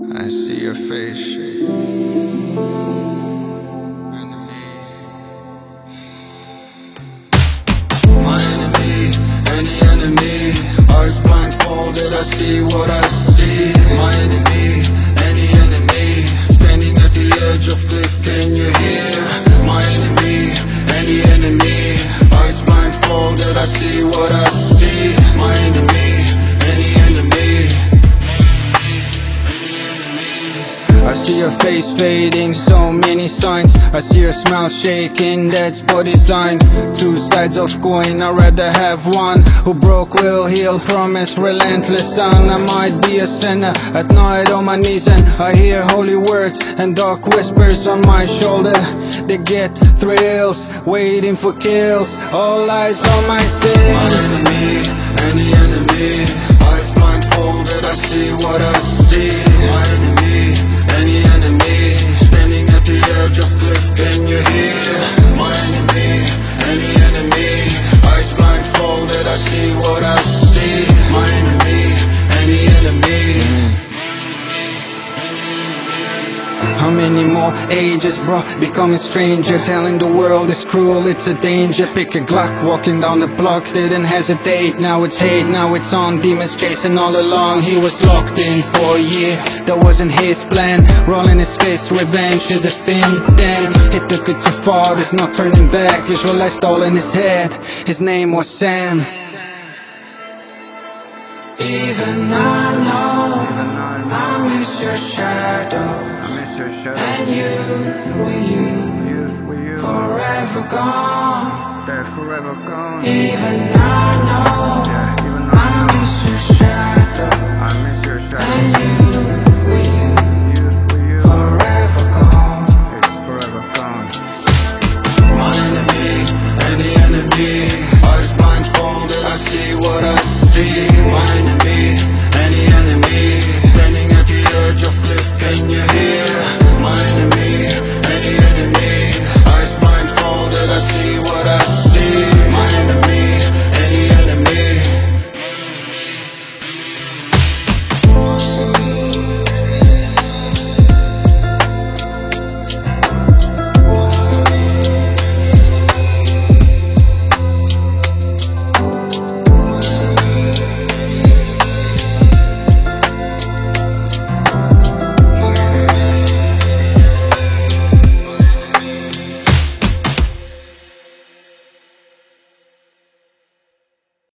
I see your face shake. Enemy. My enemy, any enemy. Eyes blindfolded, I see what I see. My enemy, any enemy. Standing at the edge of cliff, can you hear? My enemy, any enemy. Eyes blindfolded, I see what I see. My enemy, any enemy. I see her face fading, so many signs. I see her smile shaking, that's body sign. Two sides of coin, I'd rather have one. Who broke will heal, promise relentless son. I might be a sinner at night on my knees, and I hear holy words and dark whispers on my shoulder. They get thrills, waiting for kills, all eyes on my sin. My enemy, any enemy. Eyes blindfolded, I see what I see. My enemy, any enemy. Standing at the edge of cliff, can you hear? My enemy, any enemy. Eyes blindfolded, I see what I see. My enemy, any enemy. How many more ages, bro? Becoming stranger, telling the world it's cruel, it's a danger. Pick a Glock, walking down the block, didn't hesitate. Now it's hate, now it's on. Demons chasing all along. He was locked in for a year, that wasn't his plan. Rolling his face, revenge is a sin. Then he took it too far, there's no turning back. Visualized all in his head, his name was Sam. Even I know I miss your shadows and youth with you, forever gone. Even I know I miss your shadows and youth with you, forever gone. My enemy, any enemy. Eyes blindfolded, I see what I see. My enemy, any enemy. Standing at the edge of cliff, can you hear?